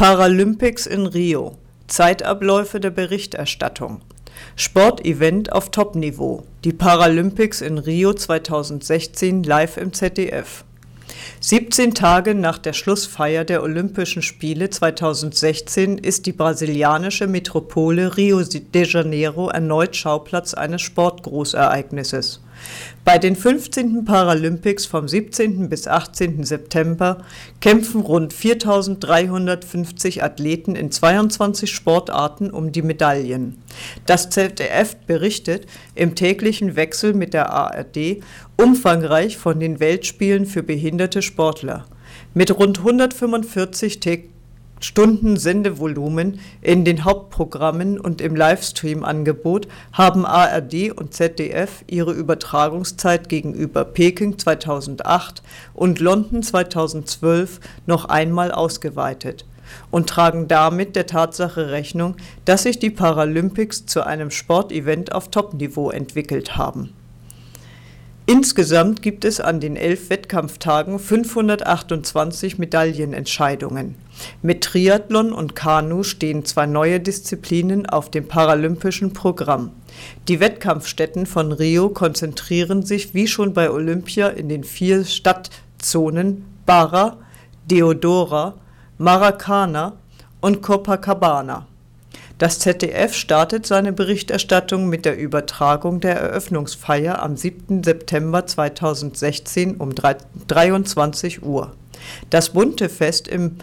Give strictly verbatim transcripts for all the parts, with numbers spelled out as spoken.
Paralympics in Rio. Zeitabläufe der Berichterstattung. Sportevent auf Topniveau. Die Paralympics in Rio zweitausendsechzehn live im Z D F. siebzehn Tage nach der Schlussfeier der Olympischen Spiele zweitausendsechzehn ist die brasilianische Metropole Rio de Janeiro erneut Schauplatz eines Sportgroßereignisses. Bei den fünfzehnten Paralympics vom siebzehnten bis achtzehnten September kämpfen rund viertausenddreihundertfünfzig Athleten in zweiundzwanzig Sportarten um die Medaillen. Das Z D F berichtet im täglichen Wechsel mit der A R D umfangreich von den Weltspielen für behinderte Sportler. Mit rund hundertfünfundvierzig Stunden Sendevolumen in den Hauptprogrammen und im Livestream-Angebot haben A R D und Z D F ihre Übertragungszeit gegenüber Peking zweitausendacht und London zweitausendzwölf noch einmal ausgeweitet und tragen damit der Tatsache Rechnung, dass sich die Paralympics zu einem Sportevent auf Topniveau entwickelt haben. Insgesamt gibt es an den elf Wettkampftagen fünfhundertachtundzwanzig Medaillenentscheidungen. Mit Triathlon und Kanu stehen zwei neue Disziplinen auf dem paralympischen Programm. Die Wettkampfstätten von Rio konzentrieren sich wie schon bei Olympia in den vier Stadtzonen Barra, Deodora, Maracana und Copacabana. Das Z D F startet seine Berichterstattung mit der Übertragung der Eröffnungsfeier am siebten September zweitausendsechzehn um dreiundzwanzig Uhr. Das bunte Fest im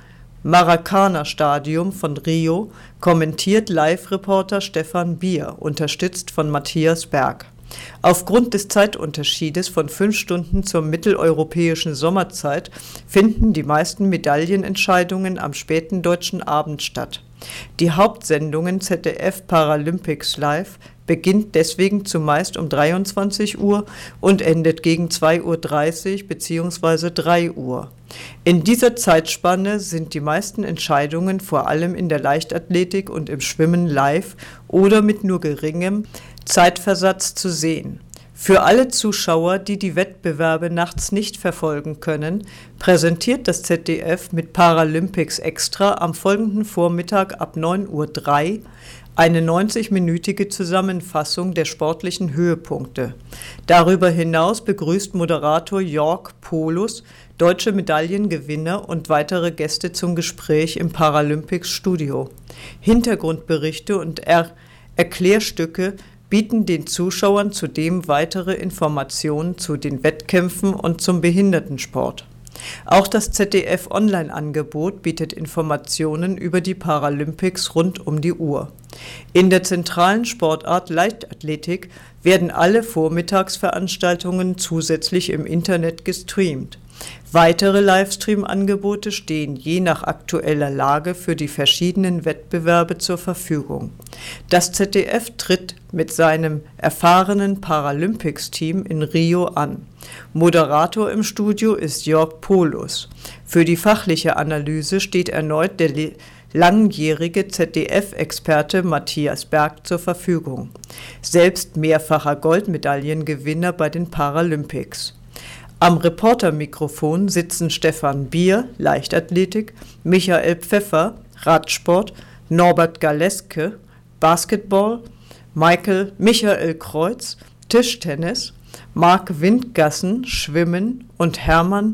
Maracana-Stadion von Rio kommentiert Live-Reporter Stefan Bier, unterstützt von Matthias Berg. Aufgrund des Zeitunterschiedes von fünf Stunden zur mitteleuropäischen Sommerzeit finden die meisten Medaillenentscheidungen am späten deutschen Abend statt. Die Hauptsendungen Z D F Paralympics Live beginnt deswegen zumeist um dreiundzwanzig Uhr und endet gegen zwei Uhr dreißig bzw. drei Uhr. In dieser Zeitspanne sind die meisten Entscheidungen vor allem in der Leichtathletik und im Schwimmen live oder mit nur geringem Zeitversatz zu sehen. Für alle Zuschauer, die die Wettbewerbe nachts nicht verfolgen können, präsentiert das Z D F mit Paralympics Extra am folgenden Vormittag ab neun Uhr drei eine neunzig-minütige Zusammenfassung der sportlichen Höhepunkte. Darüber hinaus begrüßt Moderator Jörg Polus deutsche Medaillengewinner und weitere Gäste zum Gespräch im Paralympics-Studio. Hintergrundberichte und er- Erklärstücke bieten den Zuschauern zudem weitere Informationen zu den Wettkämpfen und zum Behindertensport. Auch das Z D F-Online-Angebot bietet Informationen über die Paralympics rund um die Uhr. In der zentralen Sportart Leichtathletik werden alle Vormittagsveranstaltungen zusätzlich im Internet gestreamt. Weitere Livestream-Angebote stehen je nach aktueller Lage für die verschiedenen Wettbewerbe zur Verfügung. Das Z D F tritt mit seinem erfahrenen Paralympics-Team in Rio an. Moderator im Studio ist Jörg Polus. Für die fachliche Analyse steht erneut der le- langjährige Z D F-Experte Matthias Berg zur Verfügung, selbst mehrfacher Goldmedaillengewinner bei den Paralympics. Am Reportermikrofon sitzen Stefan Bier, Leichtathletik, Michael Pfeffer, Radsport, Norbert Galeske, Basketball, Michael Michael Kreuz, Tischtennis, Marc Windgassen, Schwimmen und Hermann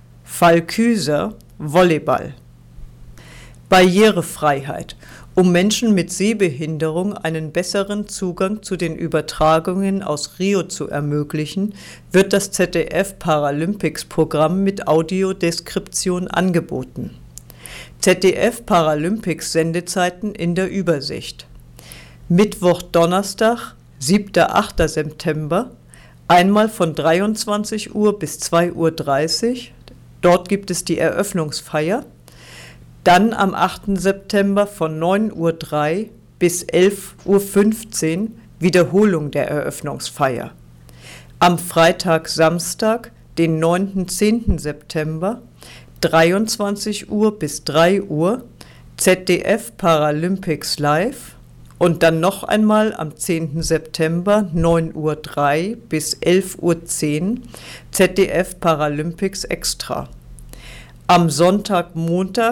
Falküser, Volleyball. Barrierefreiheit. Um Menschen mit Sehbehinderung einen besseren Zugang zu den Übertragungen aus Rio zu ermöglichen, wird das Z D F Paralympics-Programm mit Audiodeskription angeboten. Z D F Paralympics Sendezeiten in der Übersicht. Mittwoch-Donnerstag, siebter bis achter September, einmal von dreiundzwanzig Uhr bis zwei Uhr dreißig, dort gibt es die Eröffnungsfeier. Dann am achten September von neun Uhr drei bis elf Uhr fünfzehn Wiederholung der Eröffnungsfeier. Am Freitag, Samstag, den neunten und zehnten September, dreiundzwanzig Uhr bis drei Uhr, Z D F Paralympics Live und dann noch einmal am zehnten September, neun Uhr drei bis elf Uhr zehn, Z D F Paralympics Extra. Am Sonntag, Montag,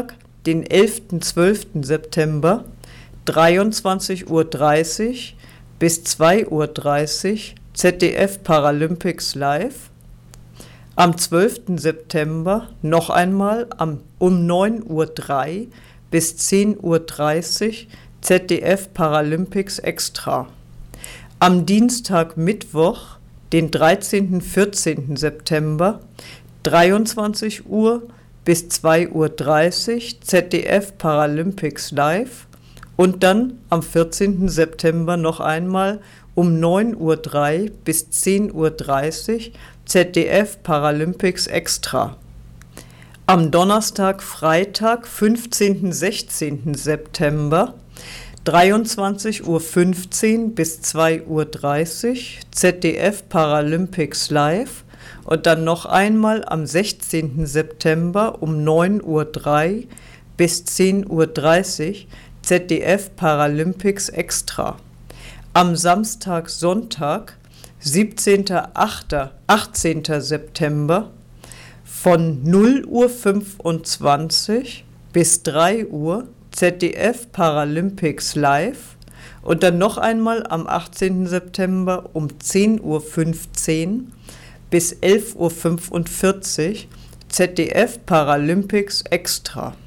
den elften zwölften September, dreiundzwanzig Uhr dreißig bis zwei Uhr dreißig Z D F Paralympics Live. Am zwölften September noch einmal am, um neun Uhr drei bis zehn Uhr dreißig Z D F Paralympics Extra. Am Dienstag Mittwoch, den dreizehnten vierzehnten September, dreiundzwanzig Uhr bis zwei Uhr dreißig Z D F Paralympics Live und dann am vierzehnten September noch einmal um neun Uhr drei bis zehn Uhr dreißig Z D F Paralympics Extra. Am Donnerstag, Freitag, fünfzehnten sechzehnten September, dreiundzwanzig Uhr fünfzehn bis zwei Uhr dreißig Z D F Paralympics Live und dann noch einmal am sechzehnten September um neun Uhr drei bis zehn Uhr dreißig Z D F Paralympics Extra. Am Samstag, Sonntag, siebzehnten achtzehnten September von null Uhr fünfundzwanzig bis drei Uhr Z D F Paralympics Live und dann noch einmal am achtzehnten September um zehn Uhr fünfzehn bis elf Uhr fünfundvierzig Z D F Paralympics Extra.